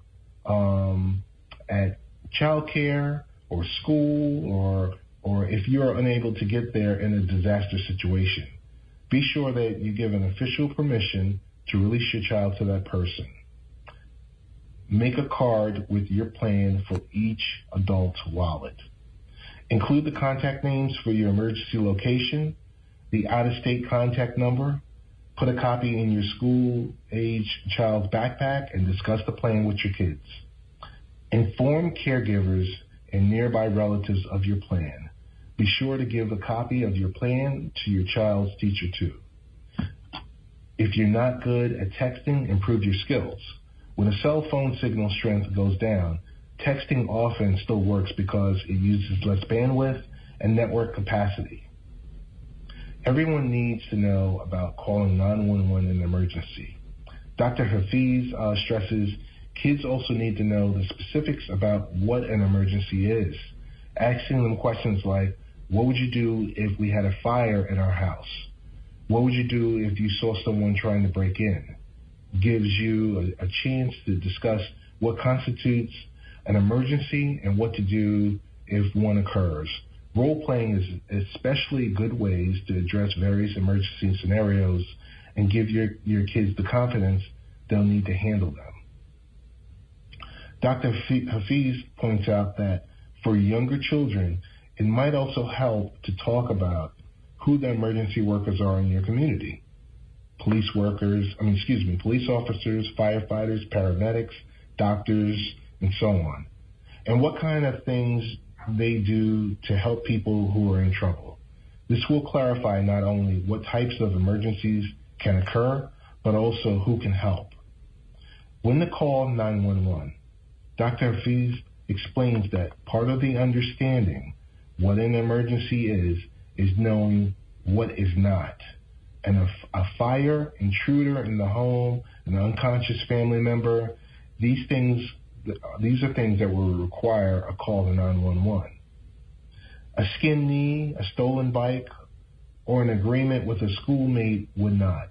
at childcare or school or if you're unable to get there in a disaster situation. Be sure that you give an official permission to release your child to that person. Make a card with your plan for each adult's wallet. Include the contact names for your emergency location, the out-of-state contact number. Put a copy in your school-age child's backpack and discuss the plan with your kids. Inform caregivers and nearby relatives of your plan. Be sure to give a copy of your plan to your child's teacher too. If you're not good at texting, improve your skills. When a cell phone signal strength goes down, texting often still works because it uses less bandwidth and network capacity. Everyone needs to know about calling 911 in an emergency. Dr. Hafiz stresses kids also need to know the specifics about what an emergency is. Asking them questions like, what would you do if we had a fire in our house? What would you do if you saw someone trying to break in? Gives you a chance to discuss what constitutes an emergency and what to do if one occurs. Role-playing is especially good ways to address various emergency scenarios and give your kids the confidence they'll need to handle them. Dr. Hafiz points out that for younger children, it might also help to talk about who the emergency workers are in your community. Police officers, firefighters, paramedics, doctors, and so on. And what kind of things they do to help people who are in trouble. This will clarify not only what types of emergencies can occur, but also who can help. When to call 911, Dr. Hafiz explains that part of the understanding what an emergency is knowing what is not. And a fire, intruder in the home, an unconscious family member, these are things that will require a call to 911. A skinned knee, a stolen bike, or an agreement with a schoolmate would not.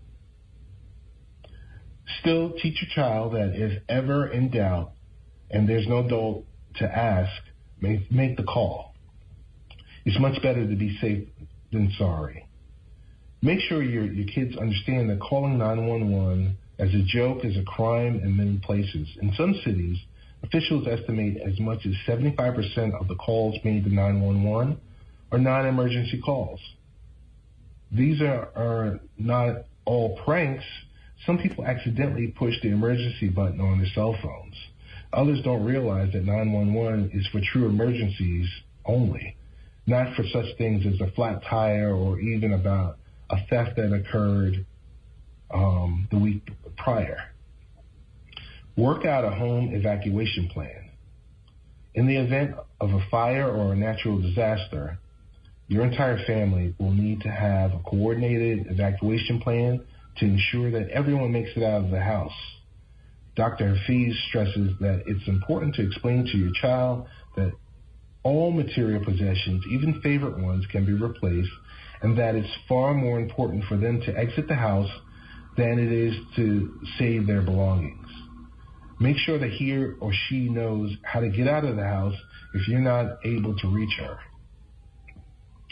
Still, teach your child that if ever in doubt and there's no adult to ask, make the call. It's much better to be safe than sorry. Make sure your kids understand that calling 911 as a joke is a crime in many places. In some cities, officials estimate as much as 75% of the calls made to 911 are non-emergency calls. These are not all pranks. Some people accidentally push the emergency button on their cell phones. Others don't realize that 911 is for true emergencies only, not for such things as a flat tire or even about a theft that occurred the week prior. Work out a home evacuation plan. In the event of a fire or a natural disaster, your entire family will need to have a coordinated evacuation plan to ensure that everyone makes it out of the house. Dr. Hafiz stresses that it's important to explain to your child that all material possessions, even favorite ones, can be replaced, and that it's far more important for them to exit the house than it is to save their belongings. Make sure that he or she knows how to get out of the house if you're not able to reach her.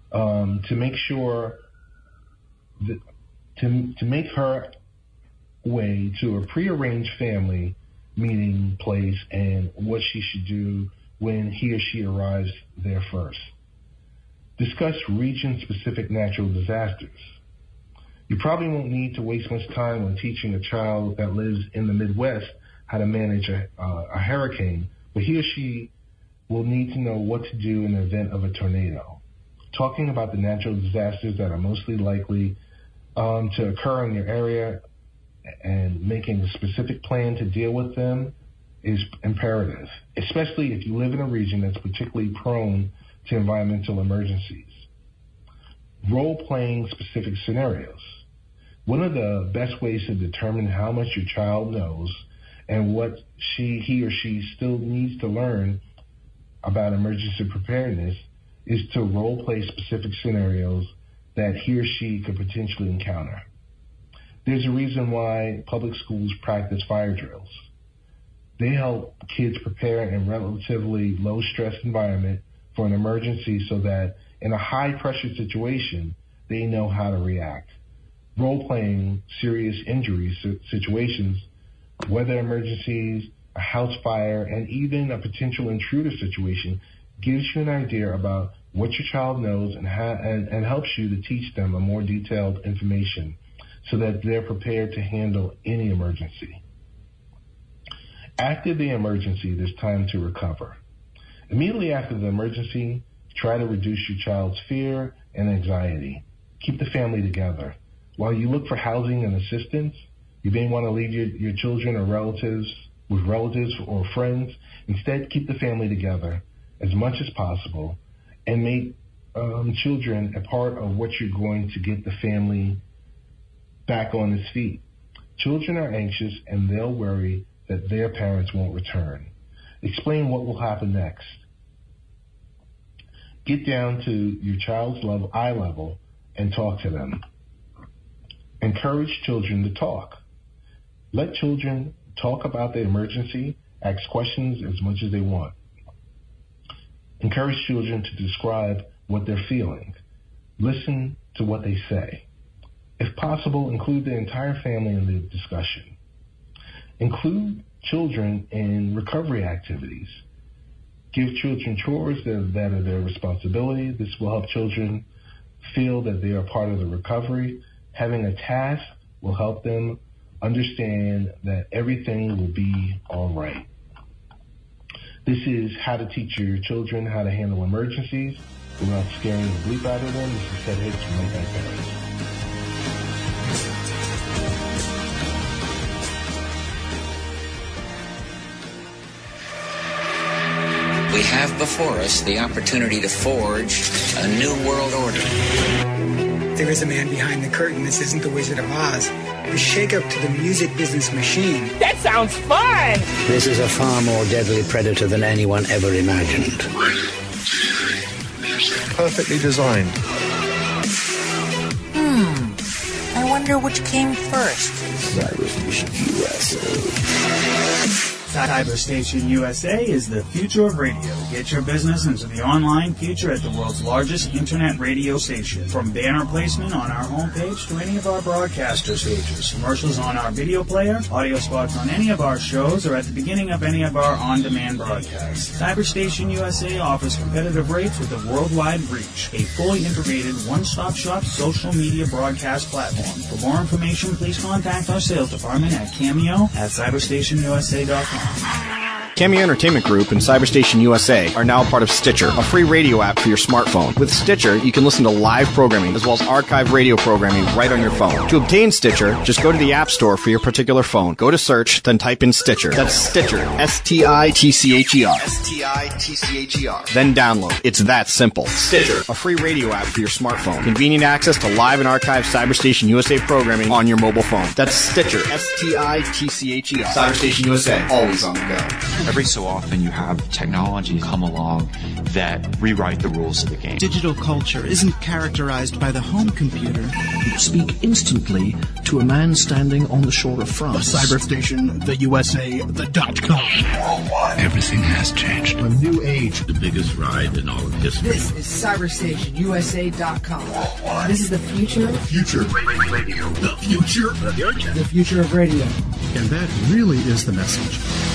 to make sure that, to make her way to a prearranged family meeting place and what she should do when he or she arrives there first. Discuss region-specific natural disasters. You probably won't need to waste much time on teaching a child that lives in the Midwest how to manage a hurricane, but he or she will need to know what to do in the event of a tornado. Talking about the natural disasters that are mostly likely to occur in your area and making a specific plan to deal with them is imperative, especially if you live in a region that's particularly prone to environmental emergencies. Role-playing specific scenarios. One of the best ways to determine how much your child knows and what he or she still needs to learn about emergency preparedness is to role-play specific scenarios that he or she could potentially encounter. There's a reason why public schools practice fire drills. They help kids prepare in a relatively low-stress environment for an emergency so that in a high-pressure situation, they know how to react. Role-playing serious injury situations, weather emergencies, a house fire, and even a potential intruder situation gives you an idea about what your child knows and helps you to teach them a more detailed information so that they're prepared to handle any emergency. After the emergency, there's time to recover. Immediately after the emergency, try to reduce your child's fear and anxiety. Keep the family together. While you look for housing and assistance, you may want to leave your children or relatives or friends. Instead, keep the family together as much as possible and make children a part of what you're going to get the family back on its feet. Children are anxious and they'll worry that their parents won't return. Explain what will happen next. Get down to your child's eye level and talk to them. Encourage children to talk. Let children talk about the emergency, ask questions as much as they want. Encourage children to describe what they're feeling. Listen to what they say. If possible, include the entire family in the discussion. Include children in recovery activities. Give children chores that are their responsibility. This will help children feel that they are part of the recovery. Having a task will help them understand that everything will be all right. This is how to teach your children how to handle emergencies without scaring the bleep out of them. This is Ted Hicks from Late Night Parents. We have before us the opportunity to forge a new world order. There is a man behind the curtain. This isn't the Wizard of Oz. The shake-up to the music business machine. That sounds fun! This is a far more deadly predator than anyone ever imagined. Perfectly designed. I wonder which came first. Cyberstation USA. Cyberstation USA is the future of radio. Get your business into the online future at the world's largest internet radio station. From banner placement on our homepage to any of our broadcaster stages, commercials on our video player, audio spots on any of our shows, or at the beginning of any of our on-demand broadcasts. Cyberstation USA offers competitive rates with a worldwide reach. A fully integrated one-stop shop social media broadcast platform. For more information, please contact our sales department at cameo@cyberstationusa.com. Cameo Entertainment Group and Cyberstation USA are now part of Stitcher, a free radio app for your smartphone. With Stitcher, you can listen to live programming as well as archived radio programming right on your phone. To obtain Stitcher, just go to the App Store for your particular phone. Go to search, then type in Stitcher. That's Stitcher. S-T-I-T-C-H-E-R. S-T-I-T-C-H-E-R. Then download. It's that simple. Stitcher, a free radio app for your smartphone. Convenient access to live and archived Cyberstation USA programming on your mobile phone. That's Stitcher. S-T-I-T-C-H-E-R. Cyberstation USA, always on the go. Every so often you have technology come along that rewrite the rules of the game. Digital culture isn't characterized by the home computer. You speak instantly to a man standing on the shore of France. The Cyberstation, the USA, the .com. Worldwide. Everything has changed. A new age. The biggest ride in all of history. This is CyberstationUSA.com. Worldwide. This is the future. The future of radio. The future. The future of radio. And that really is the message.